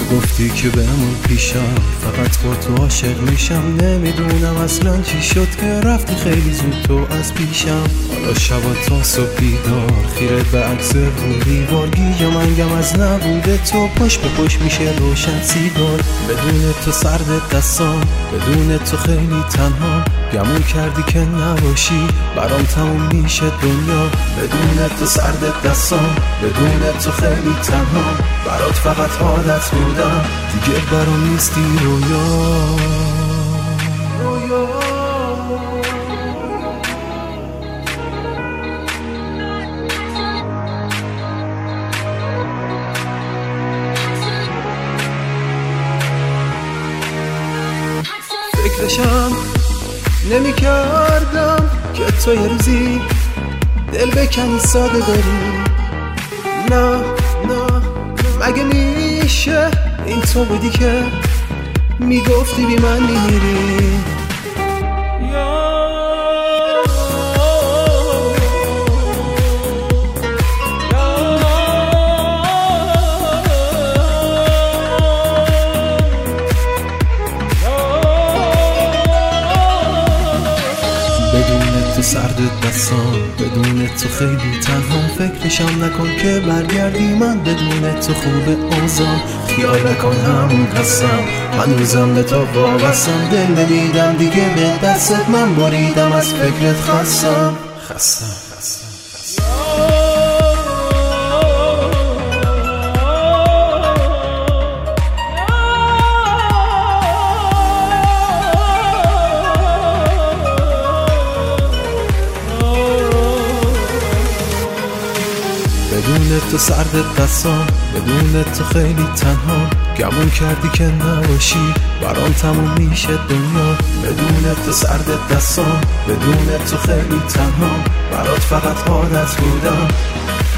گفتی که بمون پیشم، فقط با تو عاشق میشم. نمیدونم اصلا چی شد که رفتی خیلی زود تو از پیشم. حالا شبا تا صبح بیدار، خیرت به عکس رو دیوار. گیجم انگم از نبوده تو، پشت به پشت میشه روشن سیگار. بدون تو سرد دستام، بدون تو خیلی تنها. گمون کردی که نباشی برام تموم میشه دنیا. بدون تو سرد دستام، بدون تو خیلی تنها. برات فقط عادت بودم، دیگه برام نیستی رویا. فکرشم نمی کردم که تو یه روزی دل بکنی ساده بری. نه مگه میشه این تو بودی که میگفتی بی من میمیری. بدون تو سرد دستام، بدون تو خیلی تنها. فکرشم نکن که برگردی، من بدون تو خوب اوضاع. خیال نکن همون هستم، من روزم به تو وابستم. دل نمیدم دیگه به دستت، من بریدم از فکرت خستم. بدون تو سرد دستام، بدون تو خیلی تنها. گمون کردی که نباشی برام تموم میشه دنیا. بدون تو سرد دستام، بدون تو خیلی تنها. برات فقط عادت بودم،